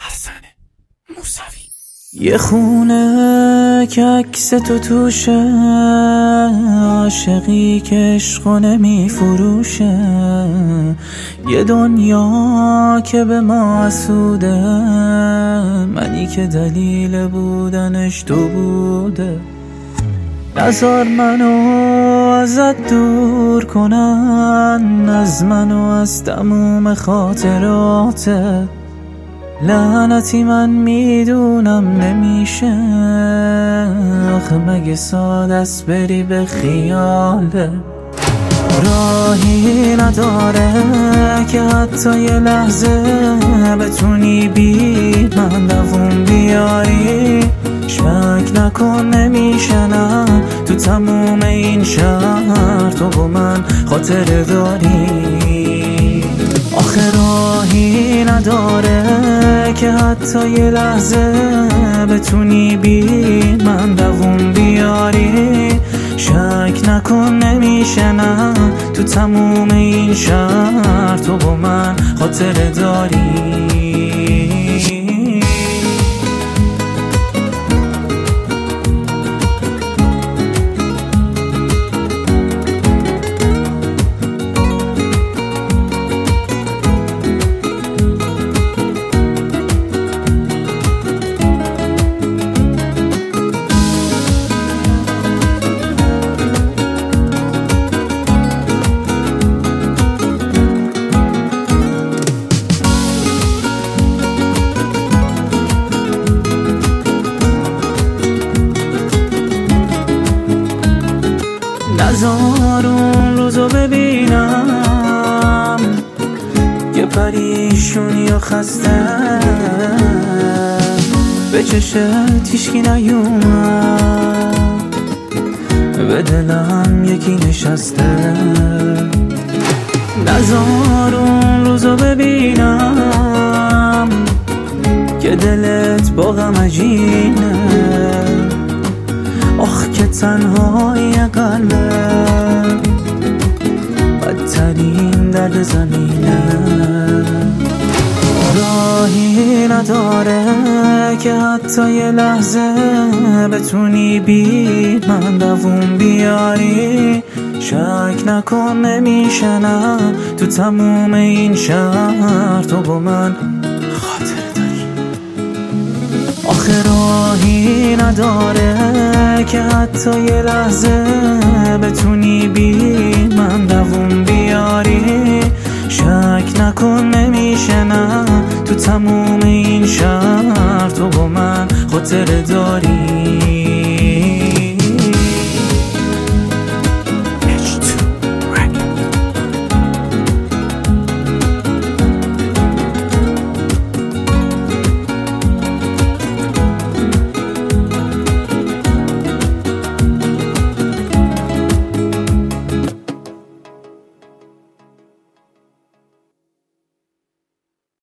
حسن موسوی. یه خونه که عکس تو توشه، عاشقی که عشقو نمیفروشه، یه دنیا که به ما حسوده، منی که دلیل بودنش تو بوده. نذار منو ازت دور کنن، از منو از تموم خاطراتت. لعنتی من میدونم نمیشه، آخه مگه ساده است بری به خیاله. راهی نداره که حتی یه لحظه بتونی بی من دووم بیاری. شک نکن نمیشه نه، تو تموم این شهر تو با من خاطره داری. آخه راهی نداره که حتی یه لحظه بتونی بی من دووم بیاری. شک نکن نمیشه نه، تو تموم این شهر تو با من خاطره داری. نذار اون روزو ببینم که پریشونی و خسته به چشت هیچکی نیومد، به دلم یکی نشسته. نذار اون روزو ببینم که دلت با غم عجینه، آخ که تنهایی قلبه بدترین درد زمینه. راهی نداره که حتی یه لحظه بتونی بی من دووم بیاری. شک نکن نمیشه نه، تو تموم این شهر تو با من خاطره داری. آخه راهی نداره که حتی یه لحظه بتونی بی من دووم بیاری. شک نکن نمیشه نه، تو تموم این شهر تو با من خاطره داری.